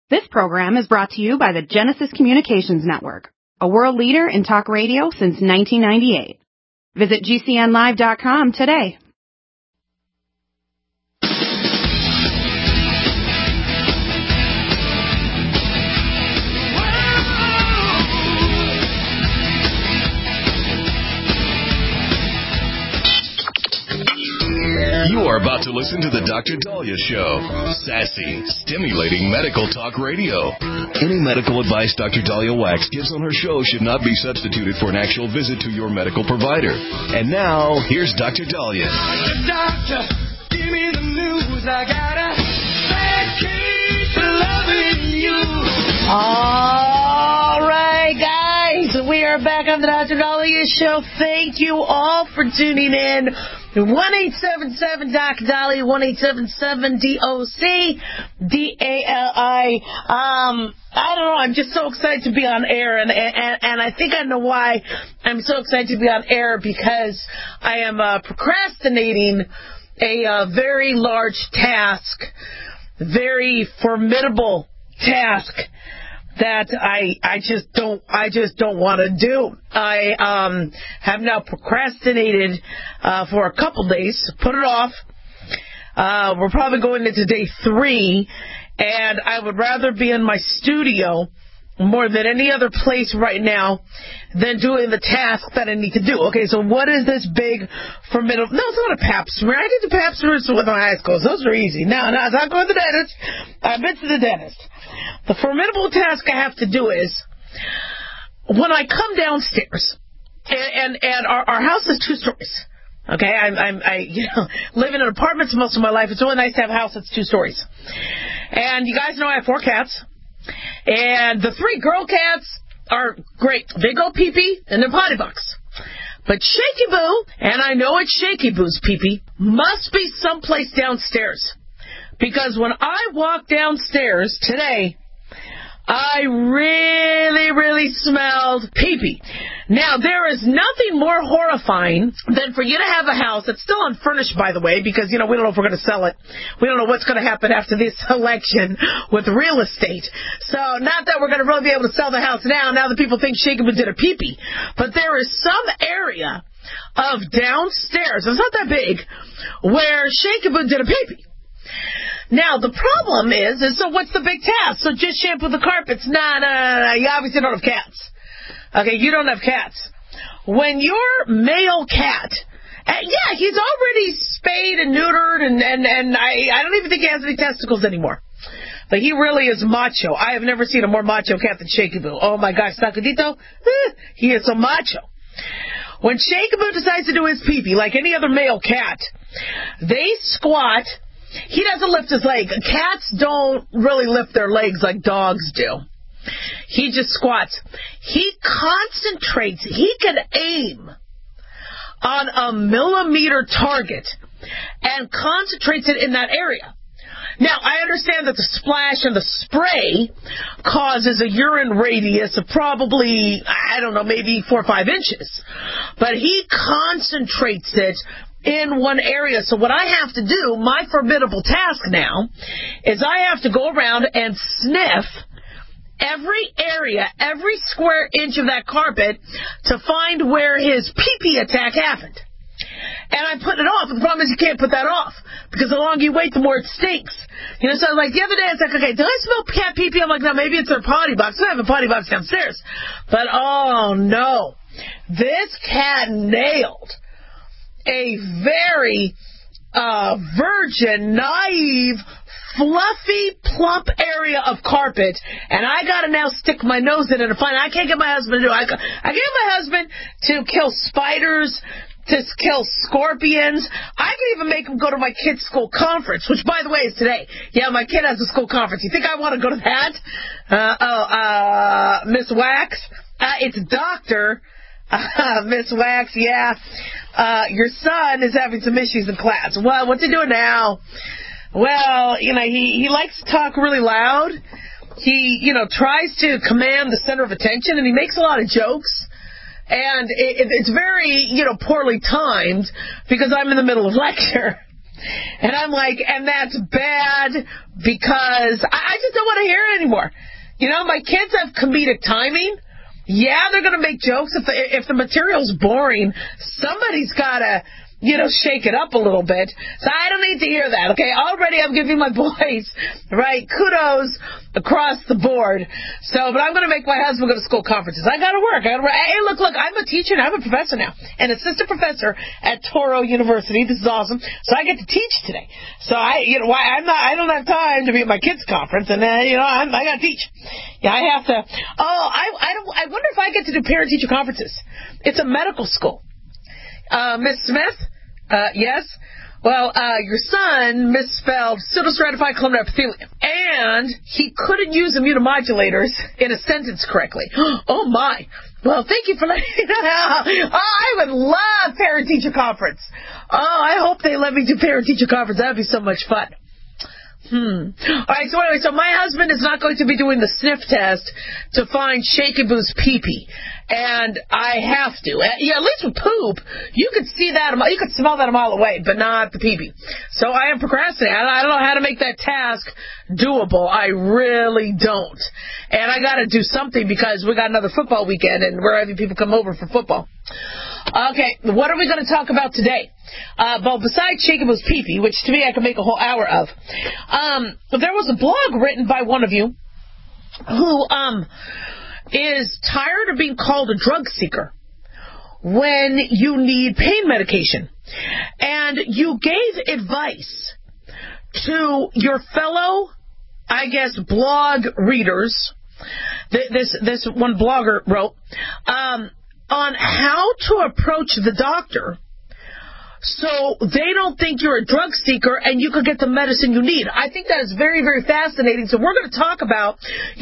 This program is brought to you by the Genesis Communications Network, a world leader in talk radio since 1998. Visit GCNlive.com today. You are about to listen to The Dr. Daliah Show. Sassy, stimulating medical talk radio. Any medical advice Dr. Daliah Wax gives on her show should not be substituted for an actual visit to your medical provider. And now, here's Dr. Daliah. Doctor, give me the news. I got a bad case of loving you. All right, guys. We are back on The Dr. Daliah Show. Thank you all for tuning in. 1-877-DOC-DALI, 1-877-DOC-DALI. I don't know, I'm just so excited to be on air, and I think I know why I'm so excited to be on air, because I am procrastinating a very large task, very formidable task that I just don't want to do. I have now procrastinated for a couple days, put it off. We're probably going into day 3, and I would rather be in my studio more than any other place right now than doing the task that I need to do. Okay, so what is this big, formidable... No, it's not a pap smear. I did the pap smears with my high school. Those are easy. Now, it's not going to the dentist. I've been to the dentist. The formidable task I have to do is, when I come downstairs, and our house is 2 stories. Okay, I live in apartments most of my life. It's really nice to have a house that's 2 stories. And you guys know I have 4 cats. And the 3 girl cats are great. They go pee-pee in their potty box. But Shaky Boo, and I know it's Shaky Boo's pee-pee, must be someplace downstairs. Because when I walked downstairs today, I really smelled pee-pee. Now, there is nothing more horrifying than for you to have a house that's still unfurnished, by the way, because, we don't know if we're going to sell it. We don't know what's going to happen after this election with real estate. So, not that we're going to really be able to sell the house now that people think Shakeaboo did a pee-pee. But there is some area of downstairs, it's not that big, where Shakeaboo did a pee-pee. Now, the problem is so what's the big task? So just shampoo the carpets? Nah, you obviously don't have cats. Okay, you don't have cats. When your male cat, he's already spayed and neutered, and I don't even think he has any testicles anymore. But he really is macho. I have never seen a more macho cat than Shakeaboo. Oh my gosh, Sacudito, he is so macho. When Shakeaboo decides to do his pee-pee, like any other male cat, they squat. He doesn't lift his leg. Cats don't really lift their legs like dogs do. He just squats. He concentrates. He can aim on a millimeter target and concentrates it in that area. Now, I understand that the splash and the spray causes a urine radius of probably, maybe 4 or 5 inches. But he concentrates it in one area. So what I have to do, my formidable task now, is I have to go around and sniff every area, every square inch of that carpet to find where his pee-pee attack happened. And I put it off. The problem is you can't put that off, because the longer you wait, the more it stinks. So like the other day, it's like, okay, do I smell cat pee-pee? I'm like, no, maybe it's their potty box. I have a potty box downstairs. But, oh, no. This cat nailed a very virgin, naive, fluffy, plump area of carpet, and I gotta now stick my nose in it and find I can't get my husband to do it. I get my husband to kill spiders, to kill scorpions. I can even make him go to my kid's school conference, which, by the way, is today. Yeah, my kid has a school conference. You think I want to go to that? Miss Wax? It's Dr. Miss Wax, yeah. Your son is having some issues in class. Well, what's he doing now? Well, he likes to talk really loud. He, tries to command the center of attention, and he makes a lot of jokes. And it's very, poorly timed, because I'm in the middle of lecture. And I'm like, and that's bad because I just don't want to hear it anymore. You know, my kids have comedic timing. Yeah, they're going to make jokes. If the material's boring, somebody's got to, shake it up a little bit. So I don't need to hear that, okay? Already I'm giving my boys, right, kudos across the board. But I'm going to make my husband go to school conferences. I got to work. Hey, look, I'm a teacher and I'm a professor now. An assistant professor at Touro University. This is awesome. So I get to teach today. So I don't have time to be at my kids' conference, and I got to teach. Yeah, I have to. I wonder if I get to do parent-teacher conferences. It's a medical school. Miss Smith? Yes? Well, your son misspelled pseudostratified columnar epithelium, and he couldn't use immunomodulators in a sentence correctly. Oh, my. Well, thank you for letting me know. Oh, I would love parent-teacher conference. Oh, I hope they let me do parent-teacher conference. That would be so much fun. All right, so anyway, my husband is not going to be doing the sniff test to find Shaky Boo's pee-pee. And I have to. At least with poop, you could see that, you could smell that a mile away, but not the pee-pee. So I am procrastinating. I don't know how to make that task doable. I really don't. And I got to do something because we got another football weekend and we're having people come over for football. Okay, what are we going to talk about today? Well, besides Shaky Boo's pee-pee, which to me I could make a whole hour of, there was a blog written by one of you who is tired of being called a drug seeker when you need pain medication. And you gave advice to your fellow, I guess, blog readers. This one blogger wrote, on how to approach the doctor so they don't think you're a drug seeker and you could get the medicine you need. I think that is very, very fascinating. So we're going to talk about,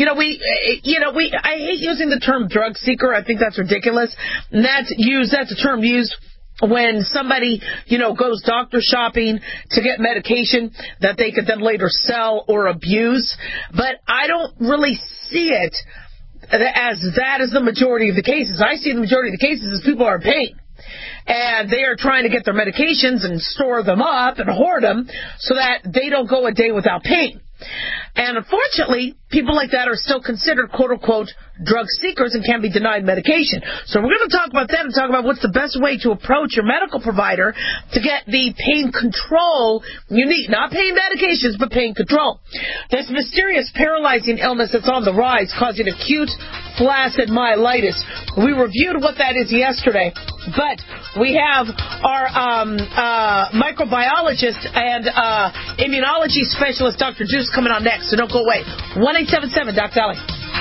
I hate using the term drug seeker. I think that's ridiculous. And that's a term used when somebody, goes doctor shopping to get medication that they could then later sell or abuse. But I don't really see it as that is the majority of the cases. I see the majority of the cases as people are in pain. And they are trying to get their medications and store them up and hoard them so that they don't go a day without pain. And unfortunately, people like that are still considered, quote-unquote, drug seekers and can be denied medication. So we're going to talk about that and talk about what's the best way to approach your medical provider to get the pain control you need. Not pain medications, but pain control. This mysterious paralyzing illness that's on the rise causing acute flaccid myelitis. We reviewed what that is yesterday, but we have our microbiologist and immunology specialist, Dr. Juice, coming on next, so don't go away. 1-877-Doc-Dolly.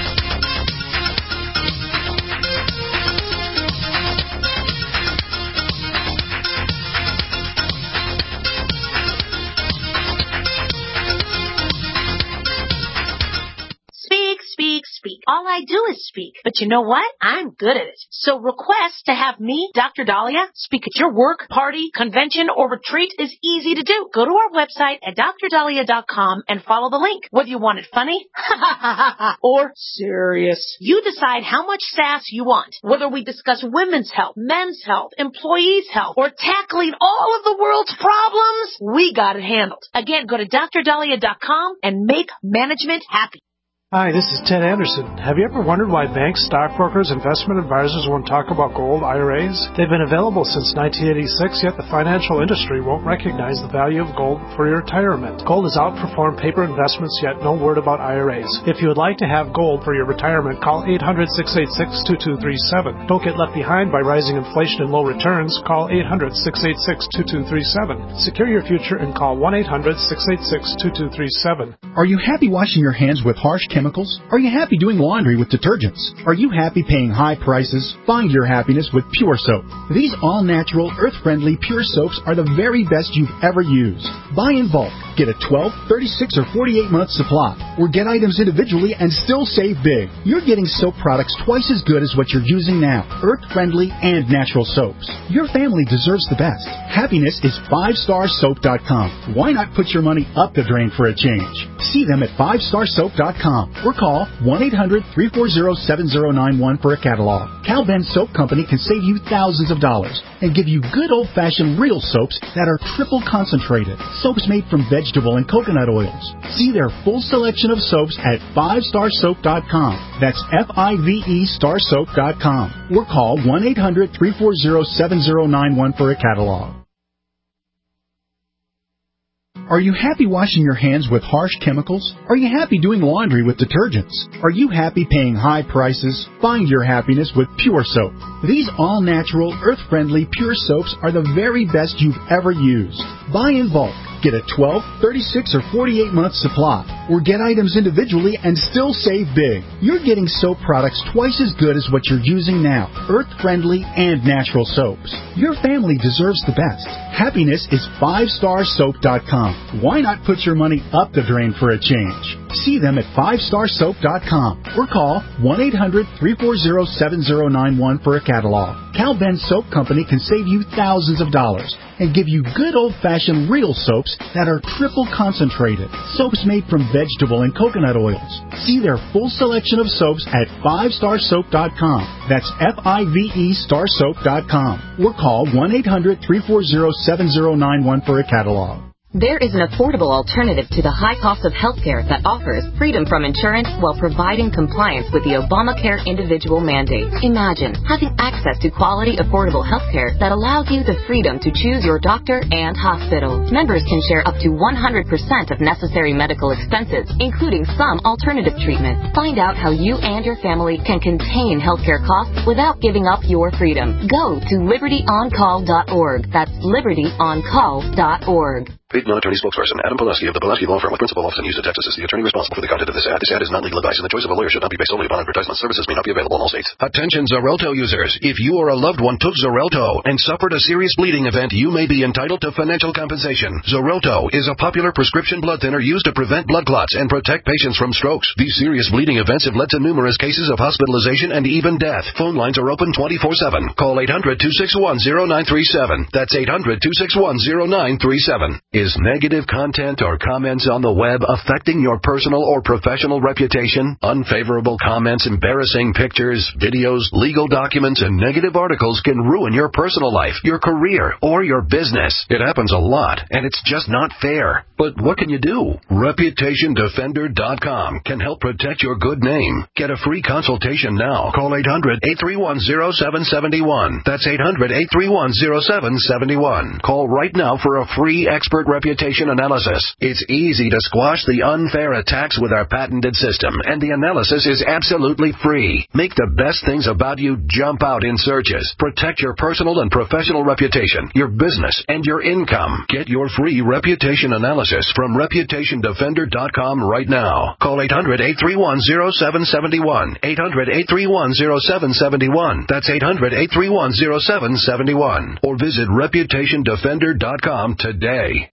Speak. All I do is speak. But you know what? I'm good at it. So request to have me, Dr. Dahlia, speak at your work, party, convention, or retreat is easy to do. Go to our website at drdahlia.com and follow the link. Whether you want it funny or serious, you decide how much sass you want. Whether we discuss women's health, men's health, employees' health, or tackling all of the world's problems, we got it handled. Again, go to drdahlia.com and make management happy. Hi, this is Ted Anderson. Have you ever wondered why banks, stockbrokers, investment advisors won't talk about gold IRAs? They've been available since 1986, yet the financial industry won't recognize the value of gold for your retirement. Gold has outperformed paper investments, yet no word about IRAs. If you would like to have gold for your retirement, call 800-686-2237. Don't get left behind by rising inflation and low returns. Call 800-686-2237. Secure your future and call 1-800-686-2237. Are you happy washing your hands with harsh chemicals? Are you happy doing laundry with detergents? Are you happy paying high prices? Find your happiness with Pure Soap. These all-natural, earth-friendly Pure Soaps are the very best you've ever used. Buy in bulk. Get a 12, 36, or 48-month supply. Or get items individually and still save big. You're getting soap products twice as good as what you're using now. Earth-friendly and natural soaps. Your family deserves the best. Happiness is 5starsoap.com. Why not put your money up the drain for a change? See them at 5starsoap.com. or call 1-800-340-7091 for a catalog. Cal Ben Soap Company can save you thousands of dollars and give you good old-fashioned real soaps that are triple concentrated. Soaps made from vegetable and coconut oils. See their full selection of soaps at 5starsoap.com. That's F-I-V-E starsoap.com. Or call 1-800-340-7091 for a catalog. Are you happy washing your hands with harsh chemicals? Are you happy doing laundry with detergents? Are you happy paying high prices? Find your happiness with Pure Soap. These all-natural, earth-friendly Pure Soaps are the very best you've ever used. Buy in bulk. Get a 12, 36, or 48-month supply, or get items individually and still save big. You're getting soap products twice as good as what you're using now, earth-friendly and natural soaps. Your family deserves the best. Happiness is 5starsoap.com. Why not put your money up the drain for a change? See them at 5starsoap.com or call 1-800-340-7091 for a catalog. Cal Ben Soap Company can save you thousands of dollars and give you good old-fashioned real soaps that are triple concentrated. Soaps made from vegetable and coconut oils. See their full selection of soaps at 5starsoap.com. That's F-I-V-E starsoap.com. Or call 1-800-340-7091 for a catalog. There is an affordable alternative to the high cost of health care that offers freedom from insurance while providing compliance with the Obamacare individual mandate. Imagine having access to quality, affordable health care that allows you the freedom to choose your doctor and hospital. Members can share up to 100% of necessary medical expenses, including some alternative treatment. Find out how you and your family can contain healthcare costs without giving up your freedom. Go to libertyoncall.org. That's libertyoncall.org. Paid non-attorney spokesperson Adam Pulaski of the Pulaski Law Firm with principal office in Houston, Texas is the attorney responsible for the content of this ad. This ad is not legal advice, and the choice of a lawyer should not be based solely upon advertisement. Services may not be available in all states. Attention Xarelto users. If you or a loved one took Xarelto and suffered a serious bleeding event, you may be entitled to financial compensation. Xarelto is a popular prescription blood thinner used to prevent blood clots and protect patients from strokes. These serious bleeding events have led to numerous cases of hospitalization and even death. Phone lines are open 24/7. Call 800-261-0937. That's 800-261-0937. Is negative content or comments on the web affecting your personal or professional reputation? Unfavorable comments, embarrassing pictures, videos, legal documents, and negative articles can ruin your personal life, your career, or your business. It happens a lot, and it's just not fair. But what can you do? ReputationDefender.com can help protect your good name. Get a free consultation now. Call 800-831-0771. That's 800-831-0771. Call right now for a free expert reputation analysis. It's easy to squash the unfair attacks with our patented system, and the analysis is absolutely free. Make the best things about you jump out in searches. Protect your personal and professional reputation, your business, and your income. Get your free reputation analysis from ReputationDefender.com right now. Call 800-831-0771. 800-831-0771. That's 800-831-0771. Or visit ReputationDefender.com today.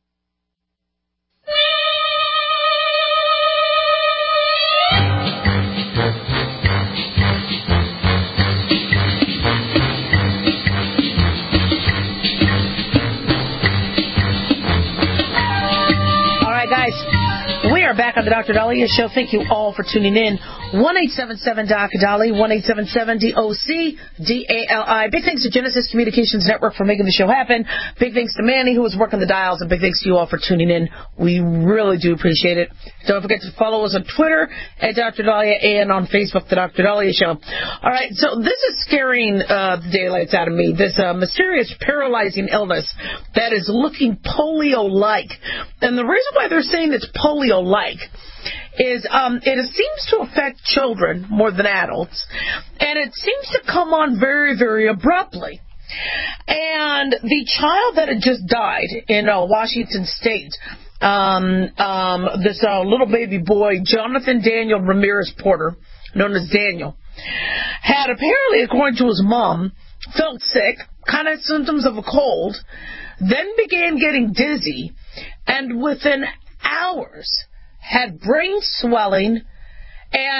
We are back on the Dr. Daliah Show. Thank you all for tuning in. 1-877-DOC-DALI, 1-877-DOC-DALI. Big thanks to Genesis Communications Network for making the show happen. Big thanks to Manny, who was working the dials, and big thanks to you all for tuning in. We really do appreciate it. Don't forget to follow us on Twitter at Dr. Daliah and on Facebook, the Dr. Daliah Show. All right, so this is scaring the daylights out of me. This mysterious paralyzing illness that is looking polio-like. And the reason why they're saying it's polio-like is it seems to affect children more than adults, and it seems to come on very, very abruptly. And the child that had just died in Washington State, this little baby boy, Jonathan Daniel Ramirez Porter, known as Daniel, had apparently, according to his mom, felt sick, kind of symptoms of a cold, then began getting dizzy, and within hours had brain swelling and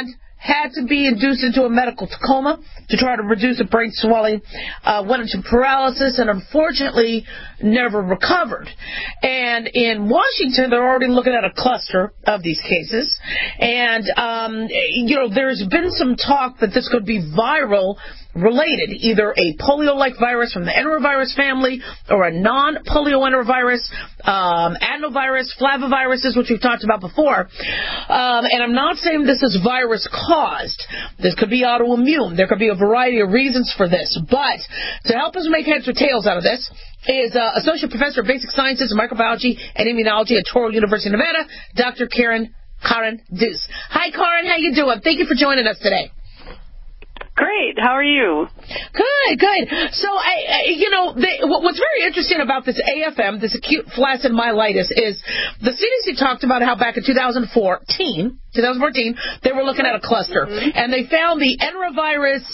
had to be induced into a medical coma to try to reduce the brain swelling, went into paralysis, and unfortunately never recovered. And in Washington, they're already looking at a cluster of these cases. And, there's been some talk that this could be viral related, either a polio-like virus from the enterovirus family or a non-polio enterovirus, adenovirus, flaviviruses, which we've talked about before. And I'm not saying this is virus-caused. This could be autoimmune. There could be a variety of reasons for this. But to help us make heads or tails out of this is Associate Professor of Basic Sciences, Microbiology, and Immunology at Touro University, Nevada, Dr. Karen Deuce. Hi, Karen. How you doing? Thank you for joining us today. Great. How are you? Good. So, what's very interesting about this AFM, this acute flaccid myelitis, is the CDC talked about how back in 2014, they were looking at a cluster, and they found the enterovirus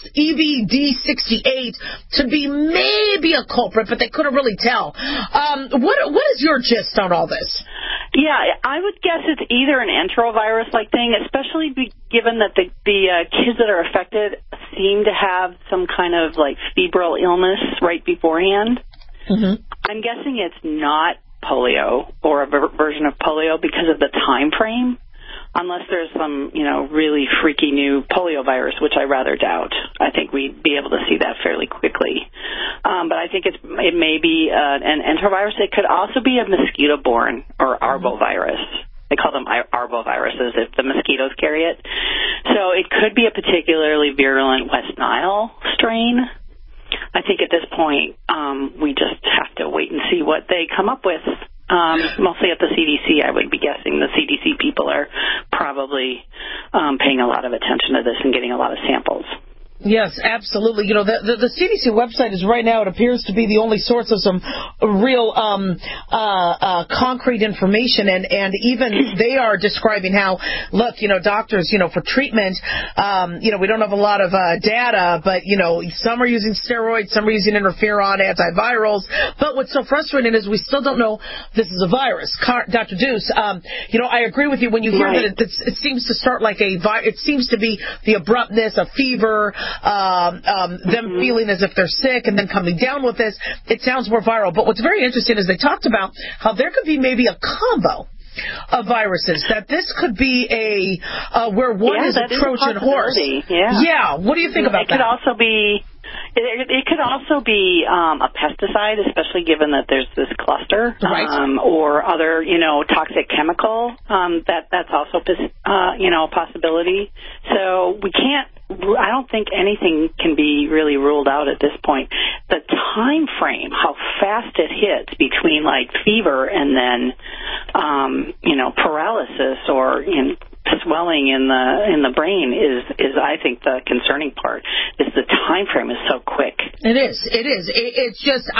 EBD68 to be maybe a culprit, but they couldn't really tell. What is your gist on all this? Yeah, I would guess it's either an enterovirus-like thing, especially given that the kids that are affected seem to have some kind of febrile illness right beforehand. Mm-hmm. I'm guessing it's not polio or a version of polio because of the time frame, unless there's some really freaky new polio virus, which I rather doubt. I think we'd be able to see that fairly quickly. But I think it may be an enterovirus. It could also be a mosquito-borne or arbovirus. They call them arboviruses if the mosquitoes carry it. So it could be a particularly virulent West Nile strain. I think at this point we just have to wait and see what they come up with. Mostly at the CDC, I would be guessing the CDC people are probably paying a lot of attention to this and getting a lot of samples. Yes, absolutely. The CDC website is right now, it appears to be the only source of some real concrete information, and even they are describing how, look, doctors, for treatment, we don't have a lot of data, but, some are using steroids, some are using interferon, antivirals, but what's so frustrating is we still don't know this is a virus. Dr. Deuce, I agree with you when you hear that it seems to start like it seems to be the abruptness, a fever, them feeling as if they're sick and then coming down with this. It sounds more viral. But what's very interesting is they talked about how there could be maybe a combo of viruses, that this could be where one is a Trojan horse. Yeah. What do you think about that? It could also be a pesticide, especially given that there's this cluster, or other, toxic chemical. That's also, a possibility. So I don't think anything can be really ruled out at this point. The time frame, how fast it hits between fever and then, paralysis or swelling in the brain is I think the concerning part. Is the time frame is so quick. It is. It's just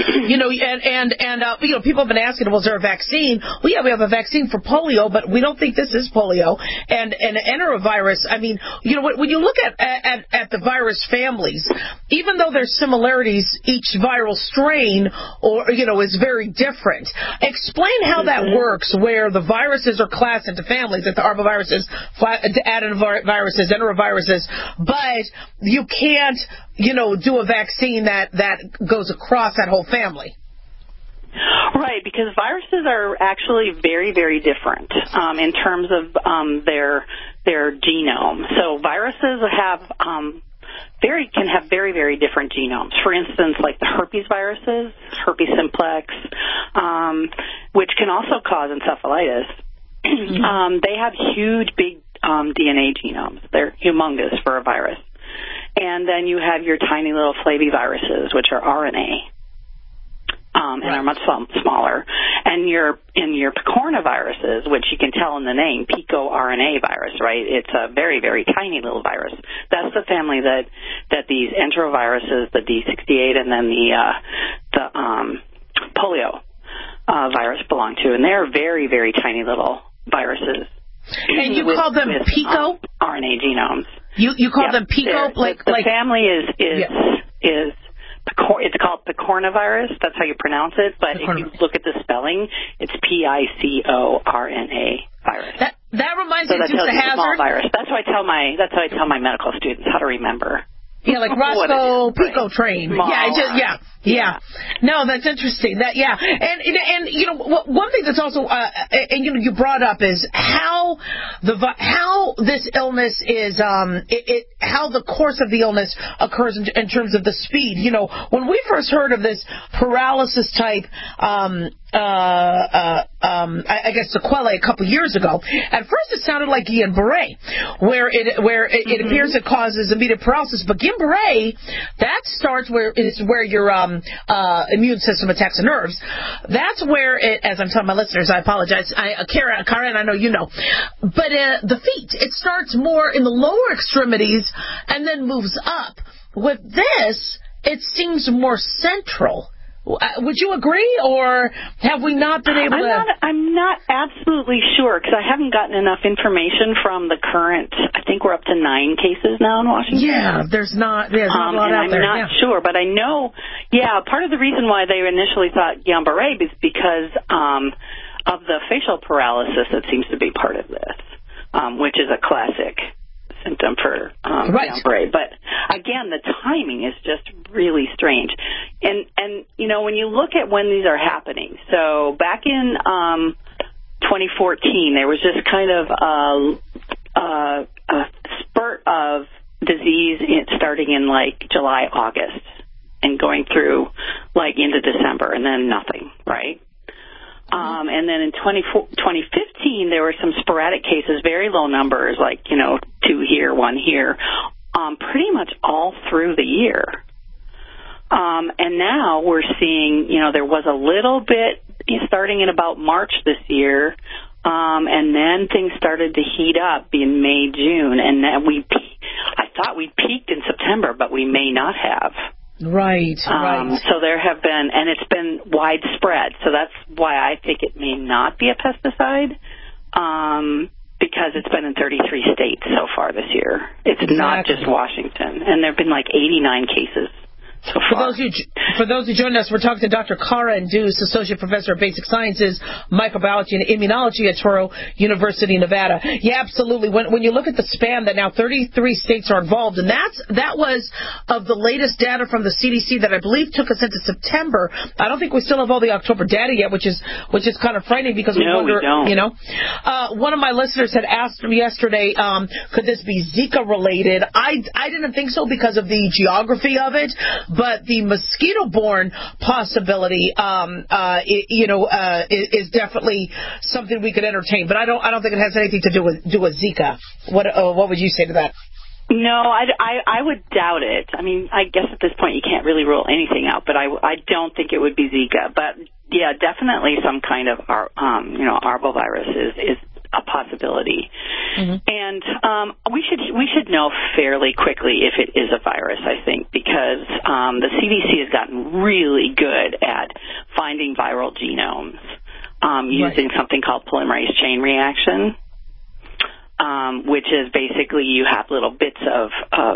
people have been asking, was there a vaccine? Well, yeah, we have a vaccine for polio, but we don't think this is polio. And enterovirus. I mean, when you look at the virus families, even though there's similarities, each viral strain is very different. Explain how that works, where the viruses are classed into families, like the arboviruses, adenoviruses, enteroviruses, but you can't, do a vaccine that goes across that whole family. Right, because viruses are actually very, very different in terms of their genome. So viruses can have very, very different genomes. For instance, like the herpes viruses, herpes simplex, which can also cause encephalitis. They have huge, big DNA genomes. They're humongous for a virus. And then you have your tiny little flaviviruses, which are RNA, and are much smaller. And your picornaviruses, which you can tell in the name, picoRNA virus, right? It's a very, very tiny little virus. That's the family that these enteroviruses, the D68, and then the polio virus belong to. And they're very, very tiny little viruses. And you call them pico? RNA genomes. You call them pico? The family is it's called picornavirus. That's how you pronounce it. But if you look at the spelling, it's PICORNA virus. That reminds so me of that tells Dukes of you the small Hazzard. virus. That's how I tell my medical students how to remember. Yeah, like Roscoe Pico train. Yeah. No, that's interesting. And you know, one thing that's also and you brought up is how this illness is how the course of the illness occurs in terms of the speed. You know, when we first heard of this paralysis type I guess sequelae a couple years ago. At first, it sounded like Guillain-Barré, where it appears it causes immediate paralysis. But Guillain-Barré, that starts where your immune system attacks the nerves. That's where it, as I'm telling my listeners, I apologize, Karen, I know you know, but the feet, it starts more in the lower extremities and then moves up. With this, it seems more central. Would you agree, or have we not been able to? I'm not absolutely sure because I haven't gotten enough information from the current. I think we're up to 9 cases now in Washington. Yeah, there's not a lot out there. I'm not sure, but I know. Yeah, part of the reason why they initially thought Guillain-Barré is because of the facial paralysis that seems to be part of this, which is a classic symptom for Guillain-Barré. But again, the timing is just really strange. And you know, when you look at when these are happening, so back in 2014, there was just kind of a spurt of disease starting in like July, August, and going through like into December, and then nothing, right? And then in 2015, there were some sporadic cases, very low numbers, like, you know, 2 here, 1 here, pretty much all through the year. And now we're seeing, you know, there was a little bit starting in about March this year, and then things started to heat up in May, June, and then I thought we peaked in September, but we may not have. Right. So there have been, and it's been widespread. So that's why I think it may not be a pesticide, because it's been in 33 states so far this year. It's not just Washington, and there have been like 89 cases. So for those who joined us, we're talking to Dr. Karen Deuce, Associate Professor of Basic Sciences, Microbiology and Immunology at Touro University, Nevada. Yeah, absolutely. When you look at the span that now 33 states are involved, and that was of the latest data from the CDC that I believe took us into September. I don't think we still have all the October data yet, which is kind of frightening because we wonder, we don't. You know. One of my listeners had asked me yesterday, could this be Zika related? I didn't think so because of the geography of it. But the mosquito-borne possibility, is definitely something we could entertain. But I don't think it has anything to do with Zika. What would you say to that? No, I would doubt it. I mean, I guess at this point you can't really rule anything out. But I don't think it would be Zika. But yeah, definitely some kind of arbovirus is a possibility. Mm-hmm. And we should know fairly quickly if it is a virus, I think, because the CDC has gotten really good at finding viral genomes using something called polymerase chain reaction, which is basically you have little bits of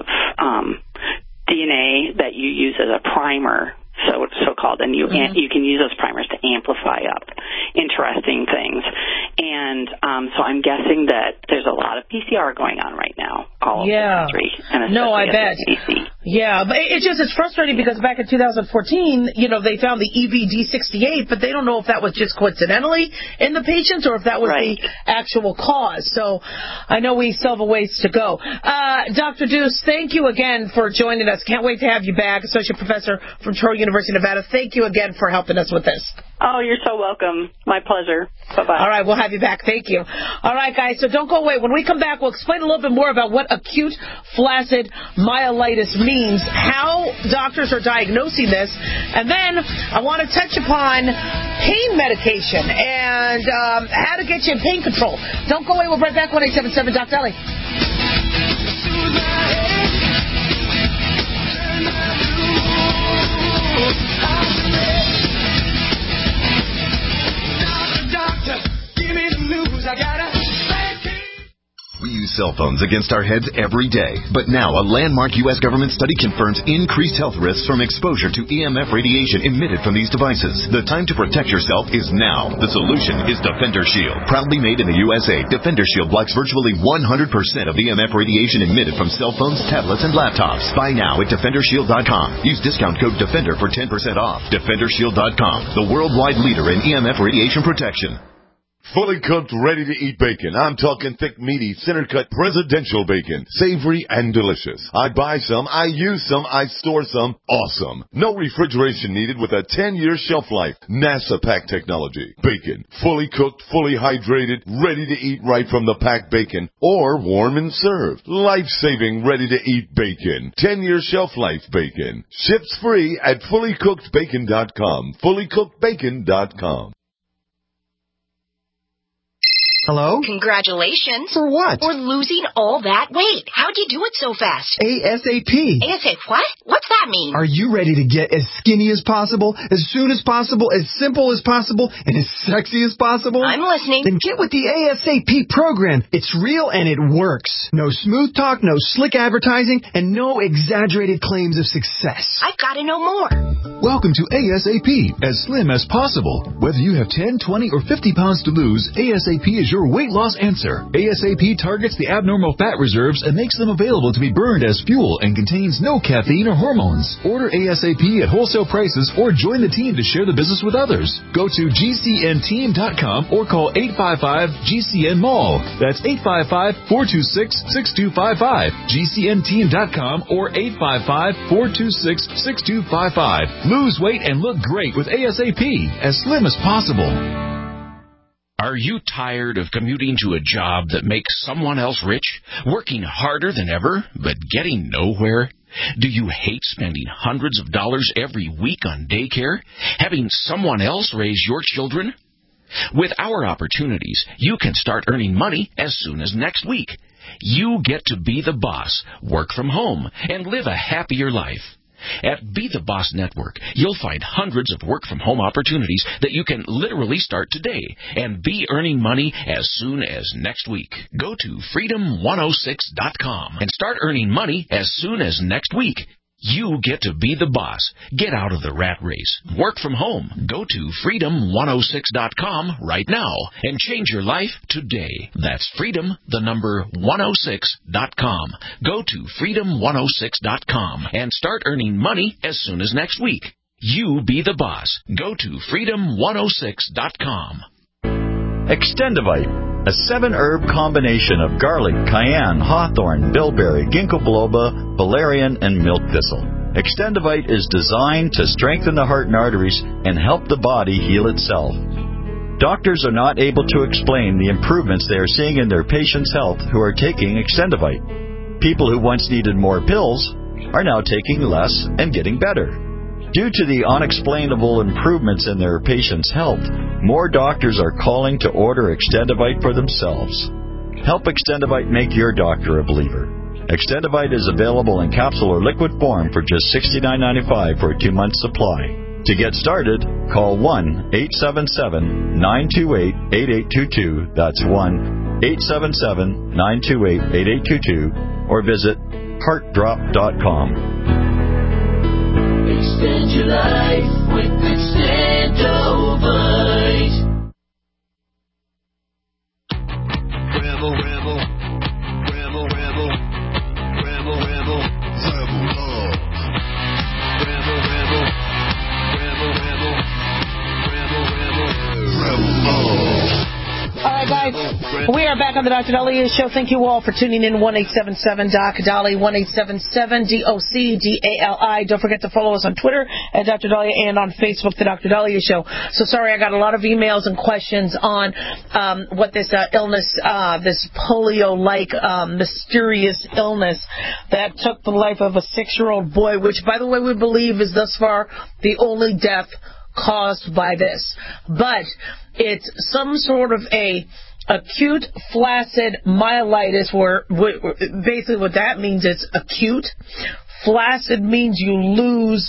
DNA that you use as a primer, so-called, and you can use those primers to amplify up interesting things. And so I'm guessing that there's a lot of PCR going on right now all over the country. No, I bet. Yeah, but it's frustrating because back in 2014, they found the EVD68, but they don't know if that was just coincidentally in the patients or if that was the actual cause. So I know we still have a ways to go. Dr. Deuce, thank you again for joining us. Can't wait to have you back, Associate Professor from Touro University, Nevada. Thank you again for helping us with this. Oh, you're so welcome. My pleasure. Bye-bye. All right, we'll have you back. Thank you. All right, guys, so don't go away. When we come back, we'll explain a little bit more about what acute flaccid myelitis means, how doctors are diagnosing this, and then I want to touch upon pain medication and how to get you in pain control. Don't go away. We'll be right back. 1-877-DOC-DELI. We use cell phones against our heads every day. But now a landmark U.S. government study confirms increased health risks from exposure to EMF radiation emitted from these devices. The time to protect yourself is now. The solution is Defender Shield. Proudly made in the USA, Defender Shield blocks virtually 100% of EMF radiation emitted from cell phones, tablets, and laptops. Buy now at DefenderShield.com. Use discount code DEFENDER for 10% off. DefenderShield.com, the worldwide leader in EMF radiation protection. Fully cooked, ready-to-eat bacon. I'm talking thick, meaty, center-cut presidential bacon. Savory and delicious. I buy some, I use some, I store some. Awesome. No refrigeration needed with a 10-year shelf life. NASA pack technology. Bacon. Fully cooked, fully hydrated, ready to eat right from the packed bacon. Or warm and served. Life-saving, ready-to-eat bacon. 10-year shelf life bacon. Ships free at fullycookedbacon.com. Fullycookedbacon.com. Hello? Congratulations. For what? For losing all that weight. How'd you do it so fast? ASAP. ASAP what? What's that mean? Are you ready to get as skinny as possible, as soon as possible, as simple as possible, and as sexy as possible? I'm listening. Then get with the ASAP program. It's real and it works. No smooth talk, no slick advertising, and no exaggerated claims of success. I've got to know more. Welcome to ASAP, as slim as possible. Whether you have 10, 20, or 50 pounds to lose, ASAP is your weight loss answer. ASAP targets the abnormal fat reserves and makes them available to be burned as fuel and contains no caffeine or hormones. Order ASAP at wholesale prices or join the team to share the business with others. Go to GCNteam.com or call 855-GCN-MALL. That's 855-426-6255. GCNteam.com or 855-426-6255. Lose weight and look great with ASAP, as slim as possible. Are you tired of commuting to a job that makes someone else rich, working harder than ever, but getting nowhere? Do you hate spending hundreds of dollars every week on daycare, having someone else raise your children? With our opportunities, you can start earning money as soon as next week. You get to be the boss, work from home, and live a happier life. At Be the Boss Network, you'll find hundreds of work-from-home opportunities that you can literally start today and be earning money as soon as next week. Go to freedom106.com and start earning money as soon as next week. You get to be the boss. Get out of the rat race. Work from home. Go to freedom106.com right now and change your life today. That's freedom106.com. Go to freedom106.com and start earning money as soon as next week. You be the boss. Go to freedom106.com. Extendivite, a 7-herb combination of garlic, cayenne, hawthorn, bilberry, ginkgo biloba, valerian, and milk thistle. Extendivite is designed to strengthen the heart and arteries and help the body heal itself. Doctors are not able to explain the improvements they are seeing in their patients' health who are taking Extendivite. People who once needed more pills are now taking less and getting better. Due to the unexplainable improvements in their patients' health, more doctors are calling to order Extendivite for themselves. Help Extendivite make your doctor a believer. Extendivite is available in capsule or liquid form for just $69.95 for a 2-month supply. To get started, call 1-877-928-8822. That's 1-877-928-8822. Or visit heartdrop.com. Extend your life with Extendovite. Rebel, rebel, rebel, rebel, rebel, rebel, rebel love. Rebel, rebel, rebel, rebel, rebel, rebel, rebel love. All right, guys, we are back on the Dr. Daliah Show. Thank you all for tuning in. 1-877-DOC-DALI, 1-877-DOC-DALI. Don't forget to follow us on Twitter at Dr. Daliah and on Facebook, The Dr. Daliah Show. So sorry, I got a lot of emails and questions on what this illness, this polio-like mysterious illness that took the life of a 6-year-old boy, which, by the way, we believe is thus far the only death caused by this. But it's some sort of a acute flaccid myelitis, where basically what that means, it's acute. Flaccid means you lose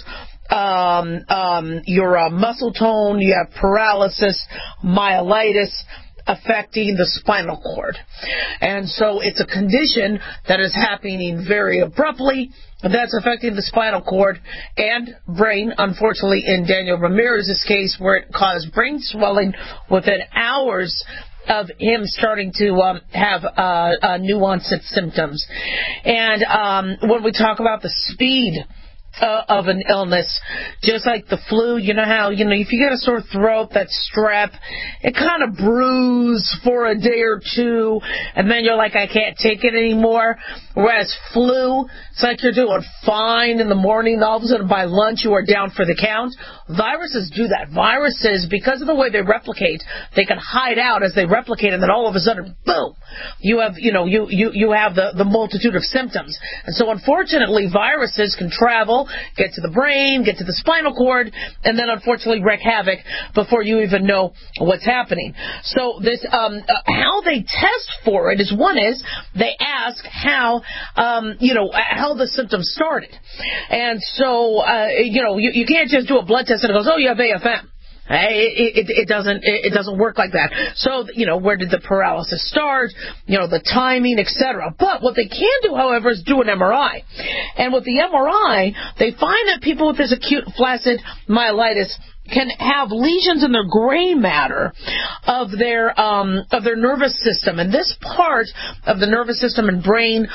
your muscle tone, you have paralysis. Myelitis affecting the spinal cord. And so it's a condition that is happening very abruptly that's affecting the spinal cord and brain, unfortunately, in Daniel Ramirez's case, where it caused brain swelling within hours of him starting to have new onset symptoms. And when we talk about the speed of an illness, just like the flu, you know how, if you get a sore throat, that strep, it kind of brews for a day or two, and then you're like, I can't take it anymore. Whereas flu, it's like you're doing fine in the morning, all of a sudden by lunch you are down for the count. Viruses do that. Viruses, because of the way they replicate, they can hide out as they replicate, and then all of a sudden, boom, you have, you have the multitude of symptoms. And so unfortunately, viruses can travel, get to the brain, get to the spinal cord, and then unfortunately wreak havoc before you even know what's happening. So this, how they test for it is, one is they ask how the symptoms started. And so, you can't just do a blood test and it goes, oh, you have AFM. It doesn't work like that. So, where did the paralysis start? The timing, etc. But what they can do, however, is do an MRI. And with the MRI, they find that people with this acute flaccid myelitis can have lesions in their gray matter of their nervous system, and this part of the nervous system and brain,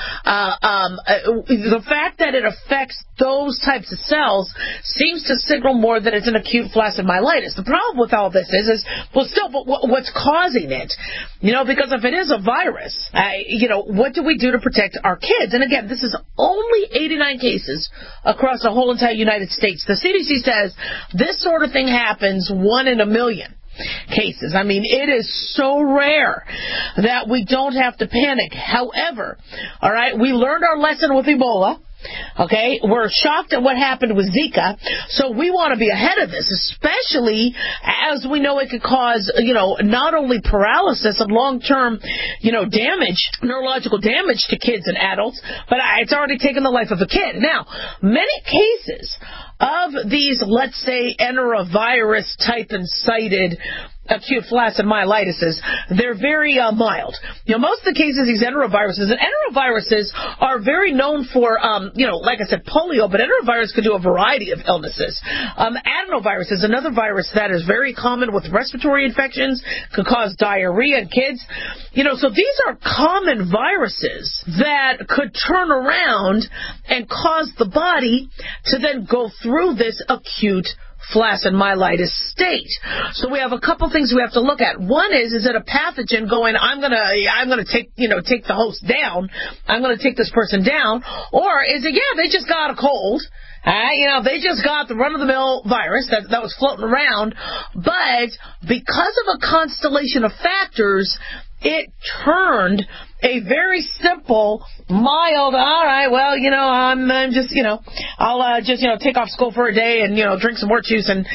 the fact that it affects those types of cells seems to signal more that it's an acute flaccid myelitis. The problem with all this is what's causing it? Because if it is a virus, what do we do to protect our kids? And again, this is only 89 cases across the whole entire United States. The CDC says this sort of thing happens 1 in a million cases. I mean, it is so rare that we don't have to panic. However, all right, we learned our lesson with Ebola. Okay, we're shocked at what happened with Zika, so we want to be ahead of this, especially as we know it could cause, not only paralysis and long-term, damage, neurological damage to kids and adults, but it's already taken the life of a kid. Now, many cases of these, let's say, enterovirus type incited acute flaccid myelitises, they're very mild. Most of the cases, these enteroviruses, and enteroviruses are very known for, like I said, polio, but enterovirus could do a variety of illnesses. Adenovirus is another virus that is very common with respiratory infections, could cause diarrhea in kids. So these are common viruses that could turn around and cause the body to then go through this acute flaccid myelitis state. So we have a couple things we have to look at. One is it a pathogen going, I'm gonna take the host down, I'm gonna take this person down, or is it, they just got a cold, they just got the run-of-the-mill virus that was floating around, but because of a constellation of factors, it turned a very simple, mild, all right, well, I'm just, I'll just, take off school for a day and, drink some more juice and,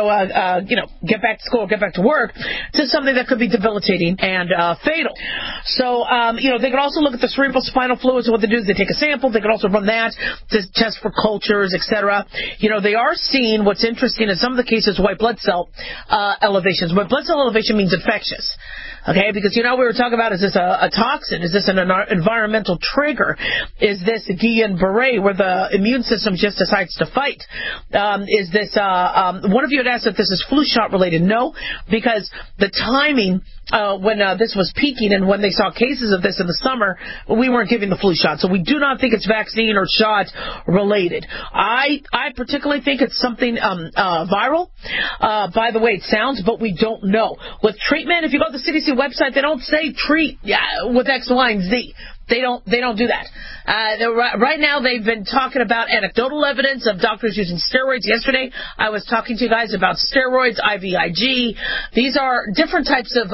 get back to school, get back to work, to something that could be debilitating and fatal. So, they could also look at the cerebral spinal fluids. What they do is they take a sample. They could also run that to test for cultures, etc. They are seeing, what's interesting in some of the cases, white blood cell elevations. White blood cell elevation means infectious. Okay, because we were talking about, is this a toxin? Is this an environmental trigger? Is this Guillain-Barré, where the immune system just decides to fight? Is this, one of you had asked if this is flu shot related. No, because the timing, when this was peaking and when they saw cases of this in the summer, we weren't giving the flu shot. So we do not think it's vaccine or shot related. I particularly think it's something viral, by the way it sounds, but we don't know. With treatment, if you go to the CDC website, they don't say treat with X, Y, and Z. They don't do that. Right now, they've been talking about anecdotal evidence of doctors using steroids. Yesterday, I was talking to you guys about steroids, IVIG. These are different types of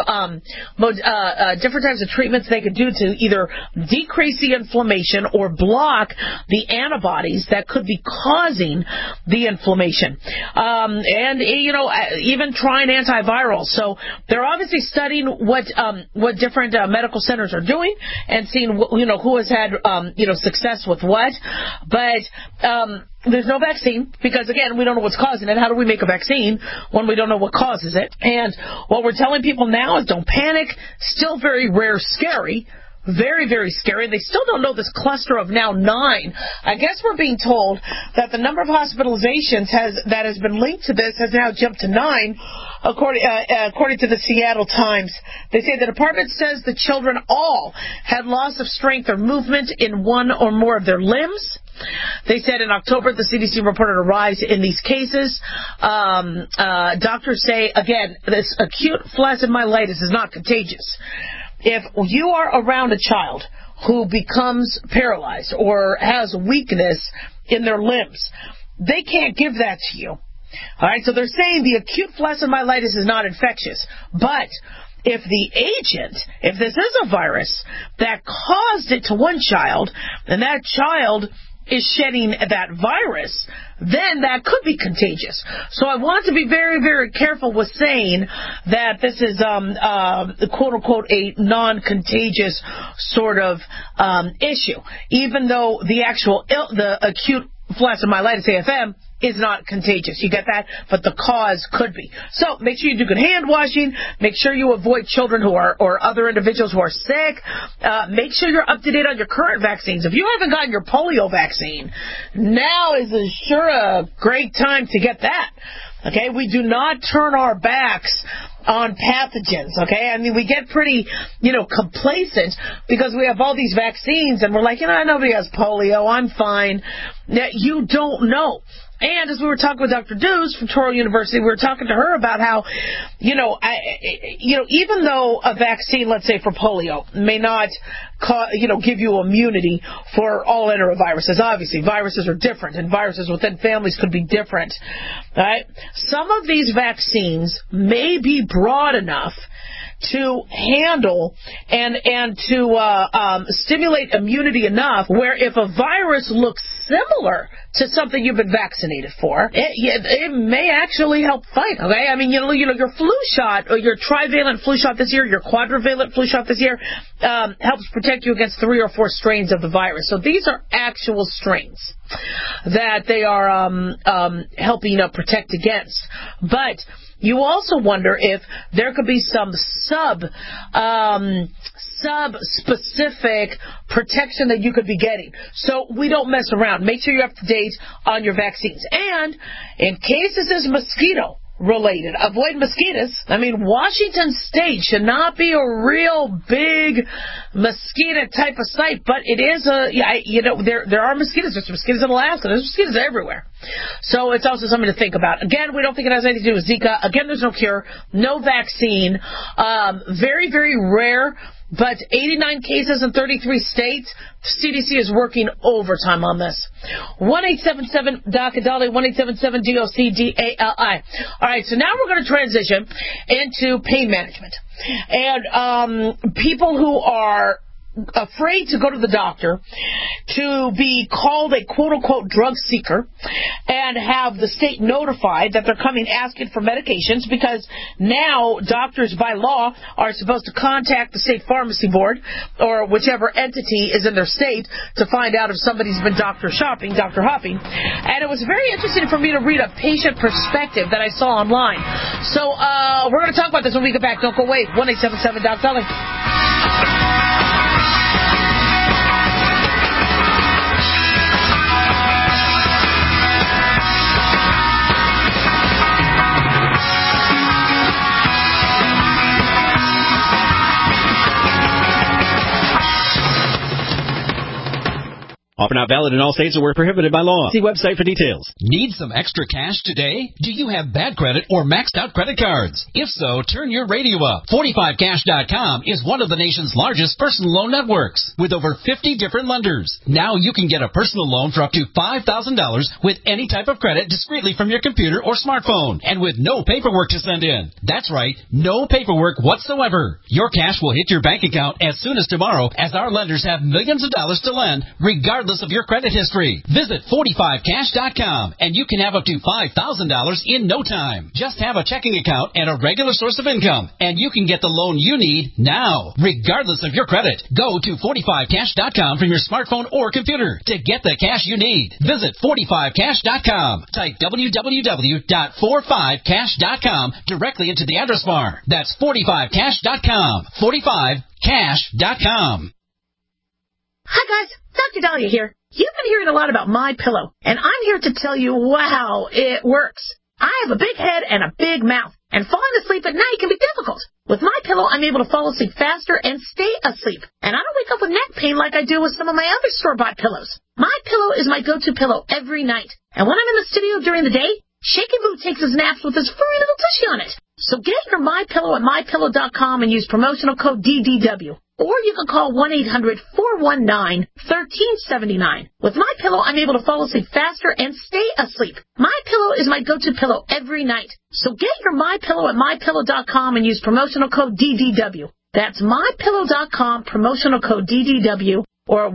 treatments they could do to either decrease the inflammation or block the antibodies that could be causing the inflammation. And even trying antivirals. So they're obviously studying what different medical centers are doing and seeing who has had, success with what. But there's no vaccine because, again, we don't know what's causing it. How do we make a vaccine when we don't know what causes it? And what we're telling people now is don't panic. Still very rare, scary. Very, very scary. They still don't know this cluster of now 9. I guess we're being told that the number of hospitalizations that has been linked to this has now jumped to 9, according to the Seattle Times. They say the department says the children all had loss of strength or movement in one or more of their limbs. They said in October the CDC reported a rise in these cases. Doctors say, again, this acute flaccid myelitis is not contagious. If you are around a child who becomes paralyzed or has weakness in their limbs, they can't give that to you. All right, so they're saying the acute flaccid myelitis is not infectious. But if this is a virus that caused it to one child, and that child is shedding that virus, then that could be contagious. So I want to be very, very careful with saying that this is, quote unquote, a non-contagious sort of issue, even though the acute flaccid myelitis, AFM, is not contagious. You get that? But the cause could be. So make sure you do good hand washing. Make sure you avoid children or other individuals who are sick. Make sure you're up to date on your current vaccines. If you haven't gotten your polio vaccine, now is sure a great time to get that. Okay, we do not turn our backs on pathogens, okay? I mean, we get pretty, complacent because we have all these vaccines and we're like, nobody has polio, I'm fine. You don't know. And as we were talking with Dr. Dews from Touro University, we were talking to her about how, even though a vaccine, let's say for polio, may not, give you immunity for all enteroviruses. Obviously, viruses are different, and viruses within families could be different. Right? Some of these vaccines may be broad enough to handle and to stimulate immunity enough where if a virus looks similar to something you've been vaccinated for, it may actually help fight. Okay, I mean, your flu shot or your trivalent flu shot this year, your quadrivalent flu shot this year, helps protect you against 3 or 4 strains of the virus. So these are actual strains that they are helping protect against. But you also wonder if there could be some sub-specific protection that you could be getting. So we don't mess around. Make sure you're up to date on your vaccines. And in case this is mosquito related, avoid mosquitoes. I mean, Washington State should not be a real big mosquito type of site, but it is there are mosquitoes. There's mosquitoes in Alaska. There's mosquitoes everywhere. So it's also something to think about. Again, we don't think it has anything to do with Zika. Again, there's no cure, no vaccine. Very, very rare. But 89 cases in 33 states. CDC is working overtime on this. 1-877-DOC-A-DALI, 1-877-DOC-DALI. All right, so now we're going to transition into pain management. And people who are afraid to go to the doctor, to be called a quote-unquote drug seeker, and have the state notified that they're coming asking for medications, because now doctors by law are supposed to contact the state pharmacy board or whichever entity is in their state to find out if somebody's been doctor hopping. And it was very interesting for me to read a patient perspective that I saw online. So we're going to talk about this when we get back. Don't go away. 1-877-DOC-DALI. Offer not valid in all states or where prohibited by law. See website for details. Need some extra cash today? Do you have bad credit or maxed out credit cards? If so, turn your radio up. 45cash.com is one of the nation's largest personal loan networks with over 50 different lenders. Now you can get a personal loan for up to $5,000 with any type of credit discreetly from your computer or smartphone and with no paperwork to send in. That's right, no paperwork whatsoever. Your cash will hit your bank account as soon as tomorrow, as our lenders have millions of dollars to lend regardless regardless of your credit history. Visit 45cash.com and you can have up to $5,000 in no time. Just have a checking account and a regular source of income, and you can get the loan you need now, regardless of your credit. Go to 45cash.com from your smartphone or computer to get the cash you need. Visit 45cash.com. Type www.45cash.com directly into the address bar. That's 45cash.com. 45cash.com. Hi guys, Dr. Dahlia here. You've been hearing a lot about MyPillow, and I'm here to tell you, wow, it works. I have a big head and a big mouth, and falling asleep at night can be difficult. With MyPillow, I'm able to fall asleep faster and stay asleep, and I don't wake up with neck pain like I do with some of my other store-bought pillows. MyPillow is my go-to pillow every night, and when I'm in the studio during the day, Shaky Boo takes his naps with his furry little tushy on it. So get your MyPillow at MyPillow.com and use promotional code DDW. Or you can call 1-800-419-1379. With MyPillow, I'm able to fall asleep faster and stay asleep. MyPillow is my go-to pillow every night. So get your MyPillow at MyPillow.com and use promotional code DDW. That's MyPillow.com, promotional code DDW, or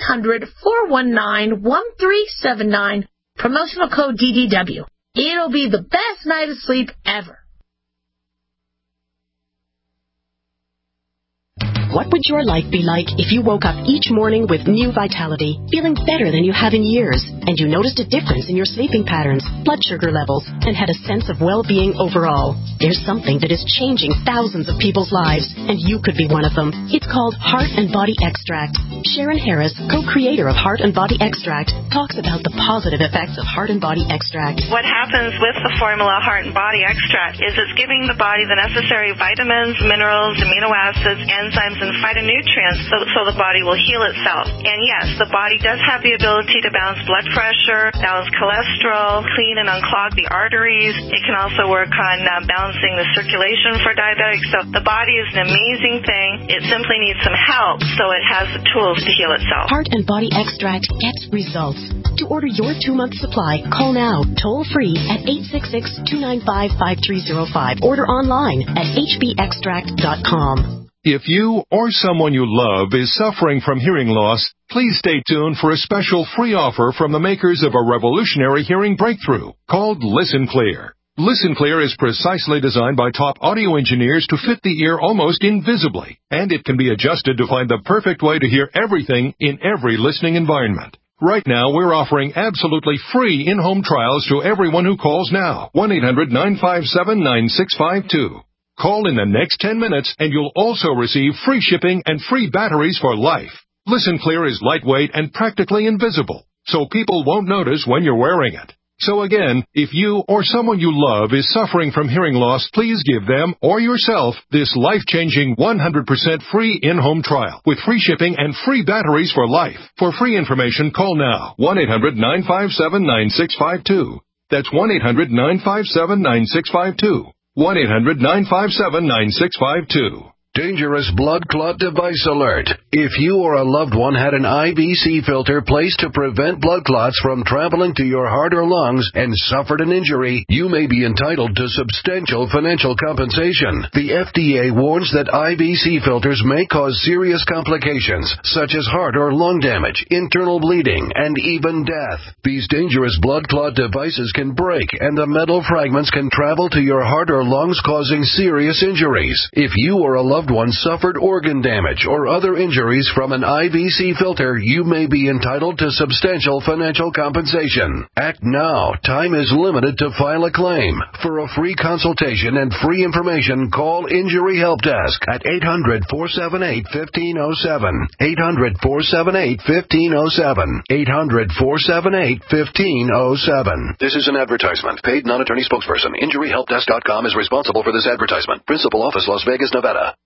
1-800-419-1379, promotional code DDW. It'll be the best night of sleep ever. What would your life be like if you woke up each morning with new vitality, feeling better than you have in years, and you noticed a difference in your sleeping patterns, blood sugar levels, and had a sense of well-being overall? There's something that is changing thousands of people's lives, and you could be one of them. It's called Heart and Body Extract. Sharon Harris, co-creator of Heart and Body Extract, talks about the positive effects of Heart and Body Extract. What happens with the formula Heart and Body Extract is it's giving the body the necessary vitamins, minerals, amino acids, enzymes, and phytonutrients so the body will heal itself. And yes, the body does have the ability to balance blood pressure, balance cholesterol, clean and unclog the arteries. It can also work on balancing the circulation for diabetics. So the body is an amazing thing. It simply needs some help so it has the tools to heal itself. Heart and Body Extract gets results. To order your 2-month supply, call now, toll free at 866-295-5305. Order online at hbextract.com. If you or someone you love is suffering from hearing loss, please stay tuned for a special free offer from the makers of a revolutionary hearing breakthrough called Listen Clear. Listen Clear is precisely designed by top audio engineers to fit the ear almost invisibly, and it can be adjusted to find the perfect way to hear everything in every listening environment. Right now, we're offering absolutely free in-home trials to everyone who calls now. 1-800-957-9652. Call in the next 10 minutes and you'll also receive free shipping and free batteries for life. Listen Clear is lightweight and practically invisible, so people won't notice when you're wearing it. So again, if you or someone you love is suffering from hearing loss, please give them or yourself this life-changing 100% free in-home trial with free shipping and free batteries for life. For free information, call now. 1-800-957-9652. That's 1-800-957-9652. 1-800-957-9652. Dangerous blood clot device alert. If you or a loved one had an IVC filter placed to prevent blood clots from traveling to your heart or lungs and suffered an injury, you may be entitled to substantial financial compensation. The FDA warns that IVC filters may cause serious complications, such as heart or lung damage, internal bleeding, and even death. These dangerous blood clot devices can break, and the metal fragments can travel to your heart or lungs, causing serious injuries. If you or a loved one suffered organ damage or other injuries from an IVC filter, you may be entitled to substantial financial compensation. Act now. Time is limited to file a claim. For a free consultation and free information, call Injury Help Desk at 800-478-1507. 800-478-1507. 800-478-1507. This is an advertisement. Paid non-attorney spokesperson. InjuryHelpDesk.com is responsible for this advertisement. Principal office, Las Vegas, Nevada.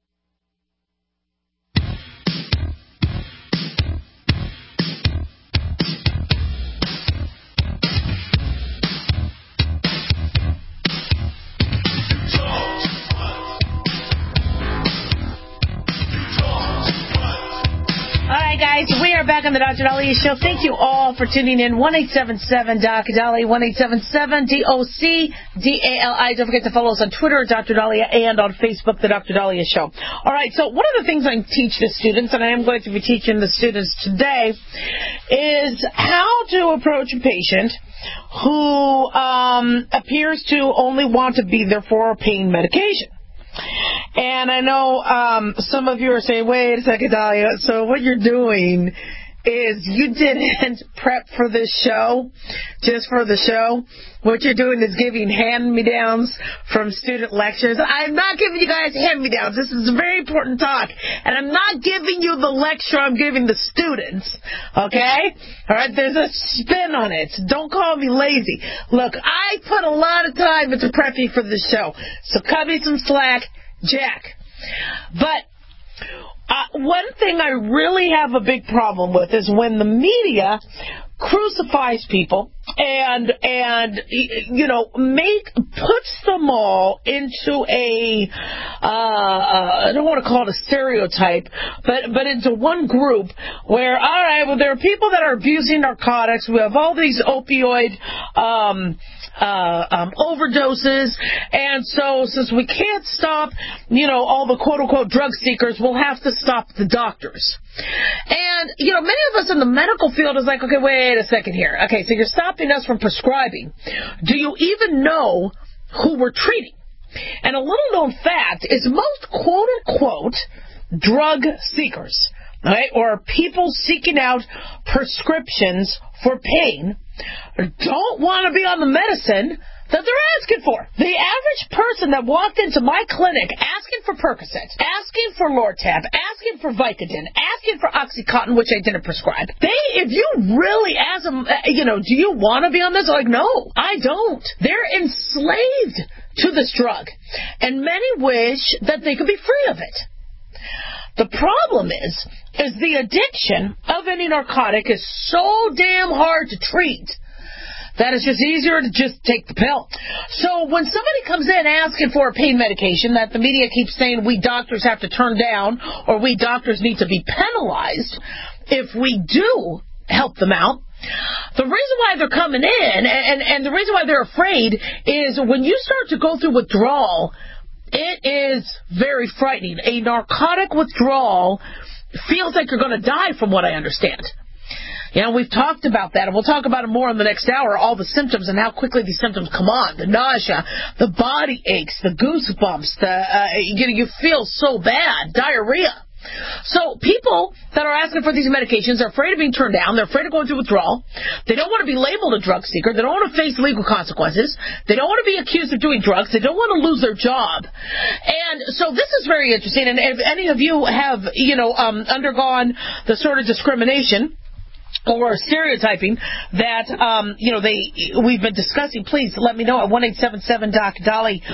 Guys, we are back on the Dr. Dahlia Show. Thank you all for tuning in. 1-877-DOC-DALI, 1-877-DOC-DALI. Don't forget to follow us on Twitter, Dr. Dahlia, and on Facebook, The Dr. Dahlia Show. All right, so one of the things I teach the students, and I am going to be teaching the students today, is how to approach a patient who appears to only want to be there for a pain medication. And I know some of you are saying, wait a second, Dahlia, so what you're doing is you didn't prep for this show, just for the show. What you're doing is giving hand-me-downs from student lectures. I'm not giving you guys hand-me-downs. This is a very important talk. And I'm not giving you the lecture I'm giving the students. Okay? All right? There's a spin on it. Don't call me lazy. Look, I put a lot of time into prepping for this show. So cut me some slack, Jack. But one thing I really have a big problem with is when the media crucifies people and puts them all into a I don't want to call it a stereotype, but into one group where, all right, well, there are people that are abusing narcotics. We have all these opioid overdoses, and so since we can't stop, all the quote-unquote drug seekers, we'll have to stop the doctors. And, many of us in the medical field is like, okay, wait a second here. Okay, so you're stopping us from prescribing. Do you even know who we're treating? And a little-known fact is most quote-unquote drug seekers, right, or people seeking out prescriptions for pain, don't want to be on the medicine that they're asking for. The average person that walked into my clinic asking for Percocet, asking for Lortab, asking for Vicodin, asking for Oxycontin, which I didn't prescribe, if you really ask them, do you want to be on this? They're like, no, I don't. They're enslaved to this drug, and many wish that they could be free of it. The problem is the addiction of any narcotic is so damn hard to treat that it's just easier to just take the pill. So when somebody comes in asking for a pain medication that the media keeps saying we doctors have to turn down or we doctors need to be penalized if we do help them out, the reason why they're coming in and the reason why they're afraid is when you start to go through withdrawal, it is very frightening. A narcotic withdrawal feels like you're going to die, from what I understand. We've talked about that, and we'll talk about it more in the next hour, all the symptoms and how quickly these symptoms come on. The nausea, the body aches, the goosebumps, you feel so bad, diarrhea. So people that are asking for these medications are afraid of being turned down. They're afraid of going through withdrawal. They don't want to be labeled a drug seeker. They don't want to face legal consequences. They don't want to be accused of doing drugs. They don't want to lose their job. And so this is very interesting. And if any of you have, undergone the sort of discrimination or stereotyping that we've been discussing, please let me know at 1-877-DOC-DOLLY,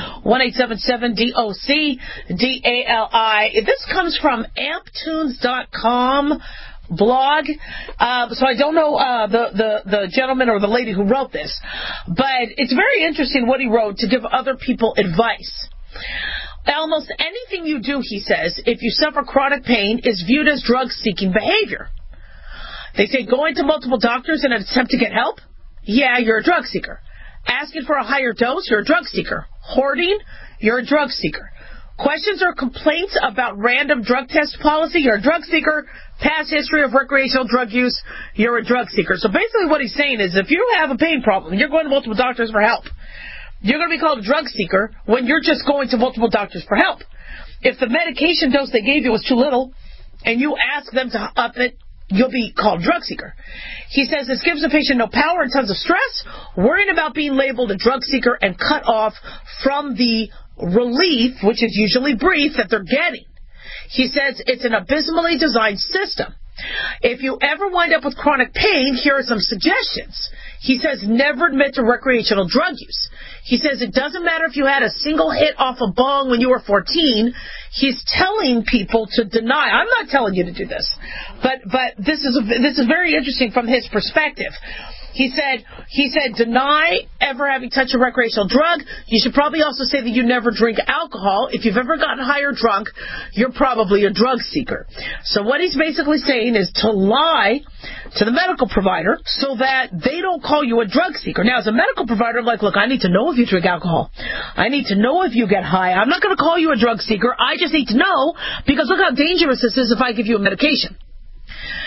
1-877-DOC-DALI. This comes from amptunes.com blog, so I don't know the gentleman or the lady who wrote this, but it's very interesting what he wrote to give other people advice. Almost anything you do, he says, if you suffer chronic pain, is viewed as drug-seeking behavior. They say going to multiple doctors in an attempt to get help? Yeah, you're a drug seeker. Asking for a higher dose? You're a drug seeker. Hoarding? You're a drug seeker. Questions or complaints about random drug test policy? You're a drug seeker. Past history of recreational drug use? You're a drug seeker. So basically what he's saying is if you have a pain problem and you're going to multiple doctors for help, you're going to be called a drug seeker when you're just going to multiple doctors for help. If the medication dose they gave you was too little and you ask them to up it, you'll be called drug seeker. He says this gives the patient no power and tons of stress, worrying about being labeled a drug seeker and cut off from the relief, which is usually brief, that they're getting. He says it's an abysmally designed system. If you ever wind up with chronic pain, here are some suggestions. He says never admit to recreational drug use. He says it doesn't matter if you had a single hit off a bong when you were 14. He's telling people to deny. I'm not telling you to do this, but this is very interesting from his perspective. He said, deny ever having touched a recreational drug. You should probably also say that you never drink alcohol. If you've ever gotten high or drunk, you're probably a drug seeker. So what he's basically saying is to lie to the medical provider so that they don't call you a drug seeker. Now, as a medical provider, I'm like, look, I need to know if you drink alcohol. I need to know if you get high. I'm not going to call you a drug seeker. I just need to know because look how dangerous this is if I give you a medication.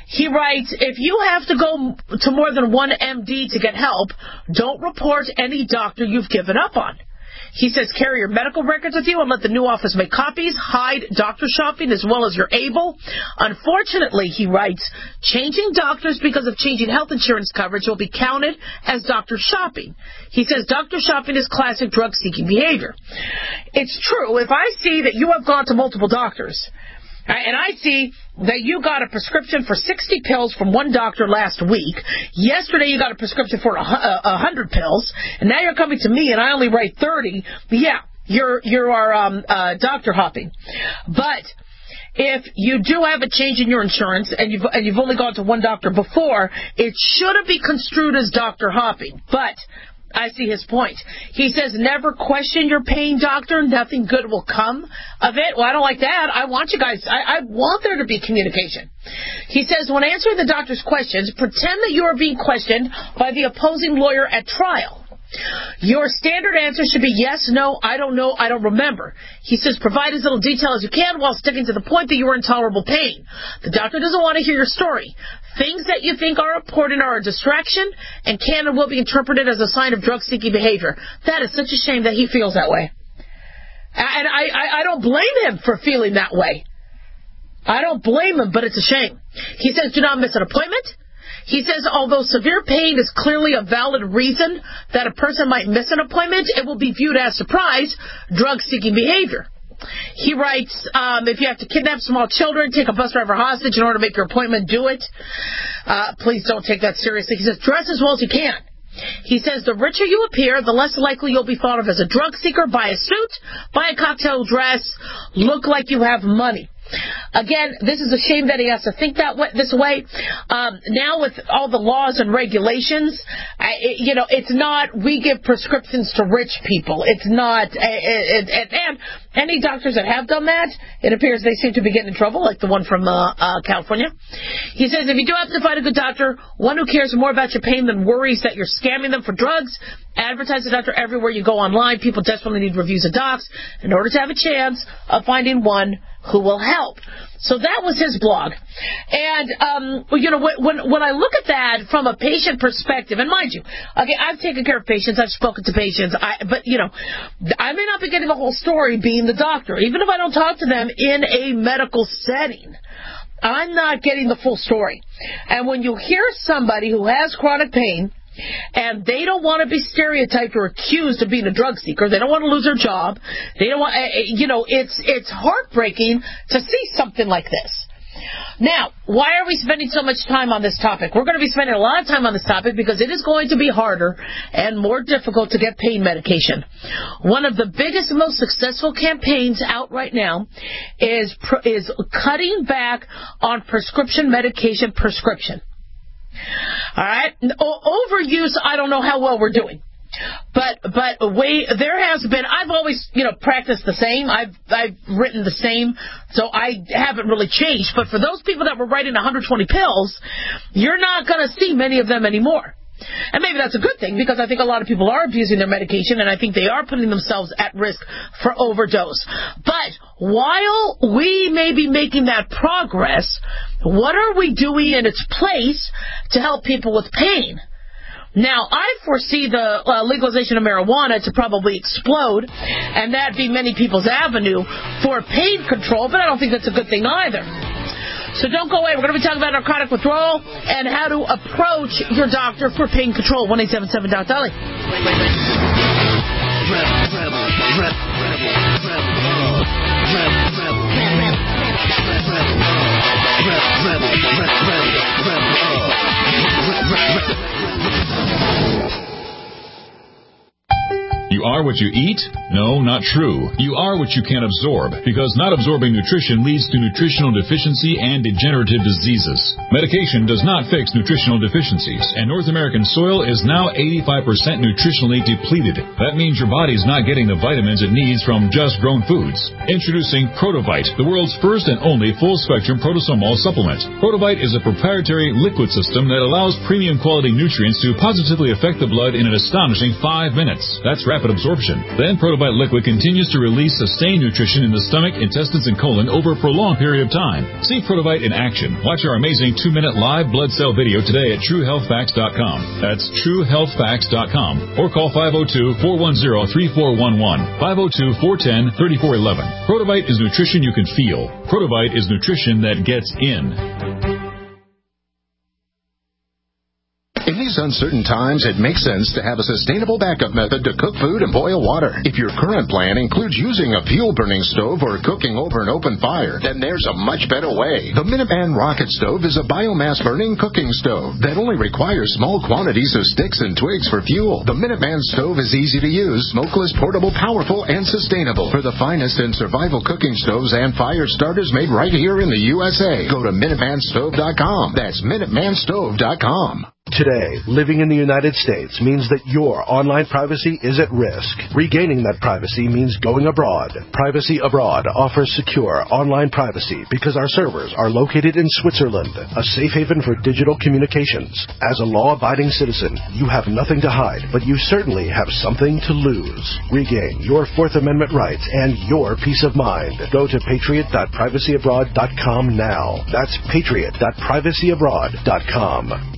He writes, if you have to go to more than one MD to get help, don't report any doctor you've given up on. He says carry your medical records with you and let the new office make copies. Hide doctor shopping as well as you're able. Unfortunately, he writes, changing doctors because of changing health insurance coverage will be counted as doctor shopping. He says doctor shopping is classic drug-seeking behavior. It's true. If I see that you have gone to multiple doctors, and I see that you got a prescription for 60 pills from one doctor last week. Yesterday you got a prescription for 100 pills, and now you're coming to me and I only write 30. Yeah, you are doctor hopping. But if you do have a change in your insurance and you've only gone to one doctor before, it shouldn't be construed as doctor hopping. But I see his point. He says, never question your paying doctor. Nothing good will come of it. Well, I don't like that. I want you guys, I want there to be communication. He says, when answering the doctor's questions, pretend that you are being questioned by the opposing lawyer at trial. Your standard answer should be yes, no, I don't know, I don't remember. He says provide as little detail as you can while sticking to the point that you are in tolerable pain. The doctor doesn't want to hear your story. Things that you think are important are a distraction and can and will be interpreted as a sign of drug-seeking behavior. That is such a shame that he feels that way. And I don't blame him for feeling that way. I don't blame him, but it's a shame. He says do not miss an appointment. He says, although severe pain is clearly a valid reason that a person might miss an appointment, it will be viewed as surprise, drug-seeking behavior. He writes, if you have to kidnap small children, take a bus driver hostage in order to make your appointment, do it. Please don't take that seriously. He says, dress as well as you can. He says, the richer you appear, the less likely you'll be thought of as a drug seeker. Buy a suit, buy a cocktail dress, look like you have money. Again, this is a shame that he has to think this way. Now with all the laws and regulations, it's not we give prescriptions to rich people. It's not, and any doctors that have done that, it appears they seem to be getting in trouble, like the one from California. He says, if you do happen to find a good doctor, one who cares more about your pain than worries that you're scamming them for drugs, advertise the doctor everywhere you go online. People desperately need reviews of docs in order to have a chance of finding one who will help. So that was his blog. And, when I look at that from a patient perspective, and mind you, okay, I've taken care of patients, I've spoken to patients, but I may not be getting the whole story being the doctor. Even if I don't talk to them in a medical setting, I'm not getting the full story. And when you hear somebody who has chronic pain, and they don't want to be stereotyped or accused of being a drug seeker. They don't want to lose their job. They don't want, it's heartbreaking to see something like this. Now, why are we spending so much time on this topic? We're going to be spending a lot of time on this topic because it is going to be harder and more difficult to get pain medication. One of the biggest and most successful campaigns out right now is cutting back on prescription medication prescription. All right, overuse. I don't know how well we're doing, but there has been. I've always practiced the same. I've written the same, so I haven't really changed. But for those people that were writing 120 pills, you're not going to see many of them anymore. And maybe that's a good thing because I think a lot of people are abusing their medication and I think they are putting themselves at risk for overdose. But while we may be making that progress, what are we doing in its place to help people with pain? Now, I foresee the legalization of marijuana to probably explode, and that be many people's avenue for pain control, but I don't think that's a good thing either. So don't go away. We're going to be talking about narcotic withdrawal and how to approach your doctor for pain control. 1-877-DOC-DOLLY. You are what you eat? No, not true. You are what you can absorb, because not absorbing nutrition leads to nutritional deficiency and degenerative diseases. Medication does not fix nutritional deficiencies, and North American soil is now 85% nutritionally depleted. That means your body's not getting the vitamins it needs from just grown foods. Introducing Protovite, the world's first and only full-spectrum protosomal supplement. Protovite is a proprietary liquid system that allows premium quality nutrients to positively affect the blood in an astonishing 5 minutes. That's rapid absorption. Then Protovite Protobite liquid continues to release sustained nutrition in the stomach, intestines, and colon over a prolonged period of time. See Protobite in action. Watch our amazing 2-minute live blood cell video today at TrueHealthFacts.com. That's TrueHealthFacts.com. Or call 502-410-3411. 502-410-3411. Protobite is nutrition you can feel. Protobite is nutrition that gets in. In these uncertain times, it makes sense to have a sustainable backup method to cook food and boil water. If your current plan includes using a fuel-burning stove or cooking over an open fire, then there's a much better way. The Minuteman Rocket Stove is a biomass-burning cooking stove that only requires small quantities of sticks and twigs for fuel. The Minuteman stove is easy to use, smokeless, portable, powerful, and sustainable. For the finest in survival cooking stoves and fire starters made right here in the USA, go to MinutemanStove.com. That's MinutemanStove.com. Today, living in the United States means that your online privacy is at risk. Regaining that privacy means going abroad. Privacy Abroad offers secure online privacy because our servers are located in Switzerland, a safe haven for digital communications. As a law-abiding citizen, you have nothing to hide, but you certainly have something to lose. Regain your Fourth Amendment rights and your peace of mind. Go to patriot.privacyabroad.com now. That's patriot.privacyabroad.com.